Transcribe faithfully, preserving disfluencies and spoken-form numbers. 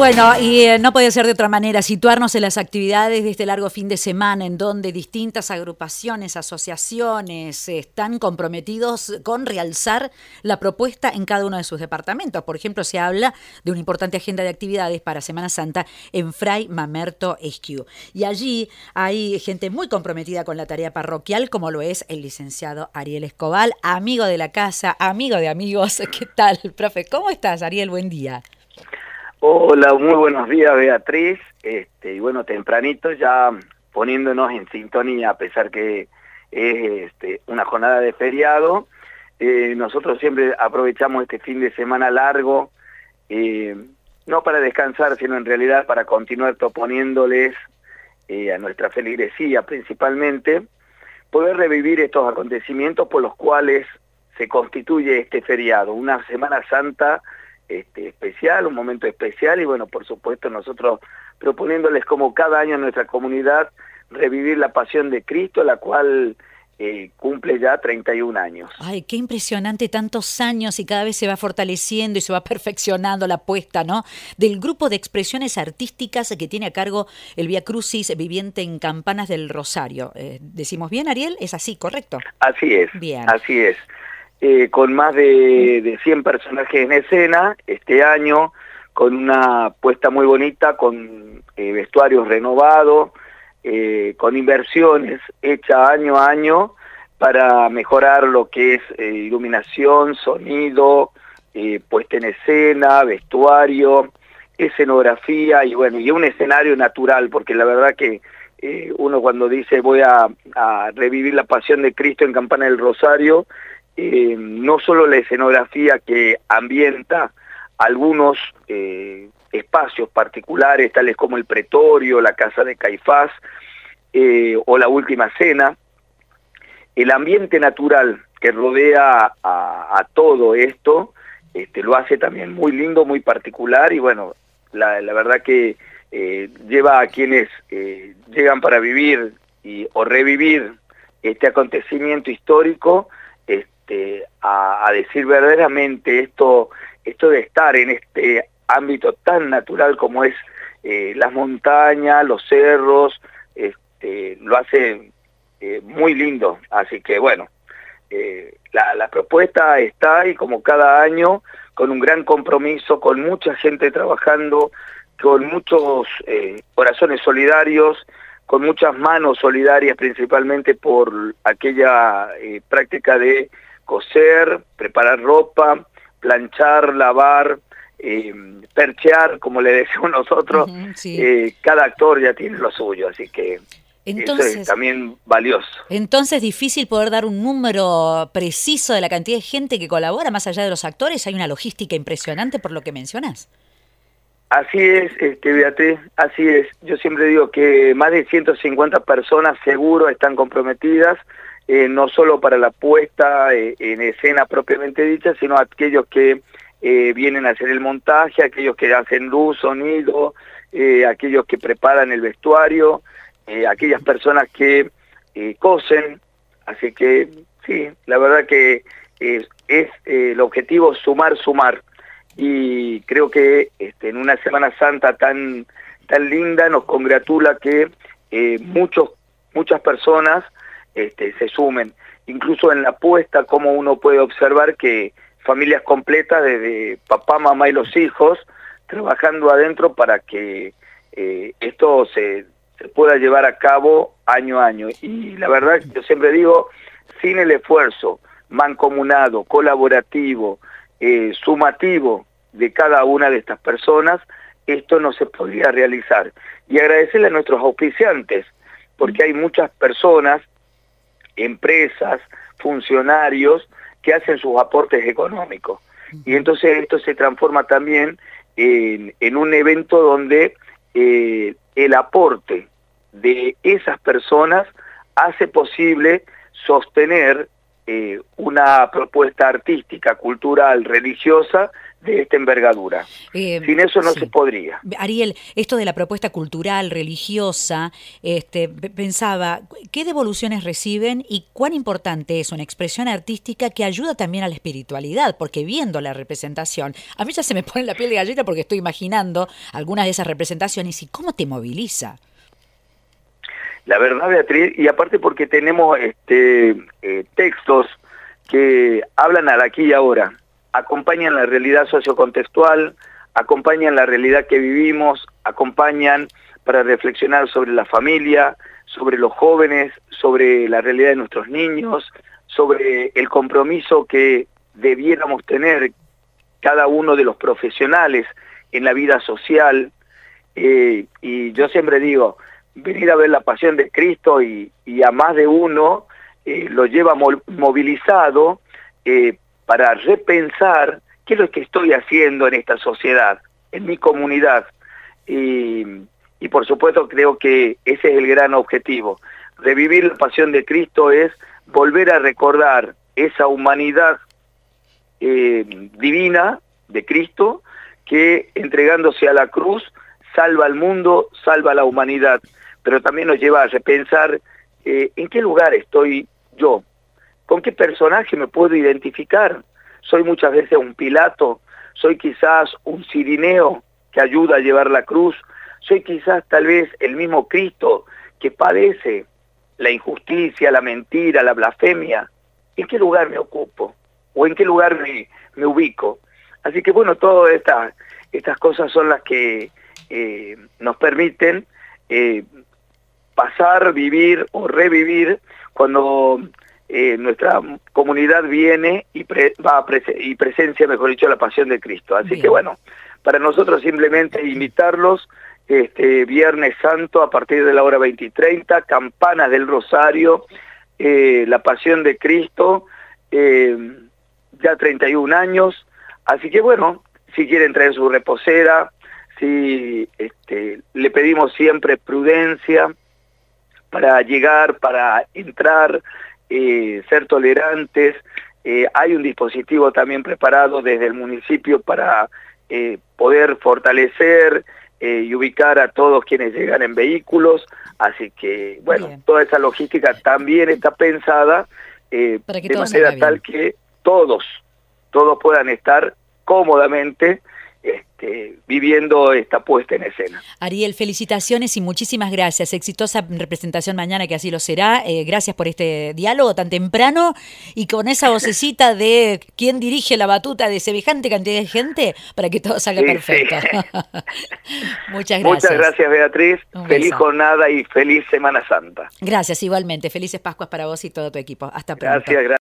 Bueno, y eh, no puede ser de otra manera, situarnos en las actividades de este largo fin de semana en donde distintas agrupaciones, asociaciones eh, están comprometidos con realzar la propuesta en cada uno de sus departamentos. Por ejemplo, se habla de una importante agenda de actividades para Semana Santa en Fray Mamerto Esquiú. Y allí hay gente muy comprometida con la tarea parroquial, como lo es el licenciado Ariel Escobar, amigo de la casa, amigo de amigos. ¿Qué tal, profe? ¿Cómo estás, Ariel? Buen día. Hola, muy buenos días, Beatriz. Este, y bueno, tempranito ya poniéndonos en sintonía, a pesar que es este, una jornada de feriado. Eh, nosotros siempre aprovechamos este fin de semana largo, eh, no para descansar, sino en realidad para continuar proponiéndoles eh, a nuestra feligresía principalmente, poder revivir estos acontecimientos por los cuales se constituye este feriado, una Semana Santa Este, especial, un momento especial, y bueno, por supuesto nosotros proponiéndoles como cada año en nuestra comunidad revivir la pasión de Cristo, la cual eh, cumple ya treinta y un años. Ay, qué impresionante, tantos años, y cada vez se va fortaleciendo y se va perfeccionando la apuesta, ¿no?, del grupo de expresiones artísticas que tiene a cargo el Vía Crucis viviente en Campanas del Rosario. Eh, ¿Decimos bien, Ariel? ¿Es así, correcto? Así es, bien. Así es. Eh, con más de, de cien personajes en escena este año, con una puesta muy bonita, con eh, vestuarios renovados, eh, con inversiones hechas año a año para mejorar lo que es eh, iluminación, sonido, eh, puesta en escena, vestuario, escenografía y bueno, y un escenario natural, porque la verdad que eh, uno cuando dice voy a, a revivir la pasión de Cristo en Campana del Rosario, Eh, no solo la escenografía que ambienta algunos eh, espacios particulares, tales como el Pretorio, la Casa de Caifás eh, o la Última Cena, el ambiente natural que rodea a, a todo esto este, lo hace también muy lindo, muy particular, y bueno, la, la verdad que eh, lleva a quienes eh, llegan para vivir y, o revivir este acontecimiento histórico Este, a, a decir verdaderamente esto, esto de estar en este ámbito tan natural como es eh, las montañas, los cerros, este, lo hace eh, muy lindo. Así que bueno, eh, la, la propuesta está y como cada año, con un gran compromiso, con mucha gente trabajando, con muchos eh, corazones solidarios, con muchas manos solidarias, principalmente por aquella eh, práctica de coser, preparar ropa, planchar, lavar, eh, perchear, como le decimos nosotros. Uh-huh, sí. eh, cada actor ya tiene lo suyo, así que entonces, eso es también valioso. Entonces, difícil poder dar un número preciso de la cantidad de gente que colabora, más allá de los actores. Hay una logística impresionante por lo que mencionas. Así es, este, Beatriz, así es. Yo siempre digo que más de ciento cincuenta personas seguro están comprometidas, eh, no solo para la puesta eh, en escena propiamente dicha, sino aquellos que eh, vienen a hacer el montaje, aquellos que hacen luz, sonido, eh, aquellos que preparan el vestuario, eh, aquellas personas que eh, cosen. Así que sí, la verdad que eh, es eh, el objetivo sumar, sumar. Y creo que este, en una Semana Santa tan tan linda nos congratula que eh, muchos muchas personas este, se sumen, incluso en la puesta, como uno puede observar que familias completas, desde papá, mamá y los hijos, trabajando adentro para que eh, esto se, se pueda llevar a cabo año a año. Y la verdad, yo siempre digo, sin el esfuerzo mancomunado, colaborativo, Eh, sumativo de cada una de estas personas, esto no se podría realizar. Y agradecerle a nuestros auspiciantes, porque hay muchas personas, empresas, funcionarios, que hacen sus aportes económicos. Y entonces esto se transforma también en, en un evento donde eh, el aporte de esas personas hace posible sostener Eh, una propuesta artística, cultural, religiosa, de esta envergadura. Eh, Sin eso no sí. se podría. Ariel, esto de la propuesta cultural, religiosa, este, pensaba, ¿qué devoluciones reciben y cuán importante es una expresión artística que ayuda también a la espiritualidad? Porque viendo la representación, a mí ya se me pone la piel de gallina porque estoy imaginando algunas de esas representaciones y cómo te moviliza. La verdad, Beatriz, y aparte porque tenemos este eh, textos que hablan al aquí y ahora, acompañan la realidad sociocontextual, acompañan la realidad que vivimos, acompañan para reflexionar sobre la familia, sobre los jóvenes, sobre la realidad de nuestros niños, sobre el compromiso que debiéramos tener cada uno de los profesionales en la vida social. Eh, y yo siempre digo, venir a ver la Pasión de Cristo y, y a más de uno eh, lo lleva movilizado eh, para repensar qué es lo que estoy haciendo en esta sociedad, en mi comunidad. Y, y por supuesto creo que ese es el gran objetivo. Revivir la Pasión de Cristo es volver a recordar esa humanidad eh, divina de Cristo que entregándose a la cruz salva al mundo, salva a la humanidad, pero también nos lleva a repensar eh, en qué lugar estoy yo, con qué personaje me puedo identificar. Soy muchas veces un Pilato, soy quizás un Cirineo que ayuda a llevar la cruz, soy quizás tal vez el mismo Cristo que padece la injusticia, la mentira, la blasfemia. ¿En qué lugar me ocupo? ¿O en qué lugar me, me ubico? Así que bueno, todas estas, estas cosas son las que eh, nos permiten eh, pasar, vivir o revivir cuando eh, nuestra comunidad viene y, pre, va a prese y presencia, mejor dicho, la Pasión de Cristo. Así Bien. que bueno, para nosotros simplemente invitarlos este Viernes Santo a partir de la hora veinte y treinta, campanas del Rosario, eh, la Pasión de Cristo, eh, ya treinta y un años. Así que bueno, si quieren traer su reposera, si este, le pedimos siempre prudencia para llegar, para entrar, eh, ser tolerantes. Eh, hay un dispositivo también preparado desde el municipio para eh, poder fortalecer eh, y ubicar a todos quienes llegan en vehículos. Así que, bueno, bien. Toda esa logística también está pensada eh, de manera tal que todos, todos puedan estar cómodamente Este, viviendo esta puesta en escena. Ariel, felicitaciones y muchísimas gracias. Exitosa representación mañana, que así lo será. Eh, gracias por este diálogo tan temprano y con esa vocecita de quién dirige la batuta de semejante cantidad de gente para que todo salga sí, perfecto. Sí. Muchas gracias. Muchas gracias, Beatriz. Un feliz beso. Jornada y feliz Semana Santa. Gracias, igualmente. Felices Pascuas para vos y todo tu equipo. Hasta pronto. Gracias, gracias.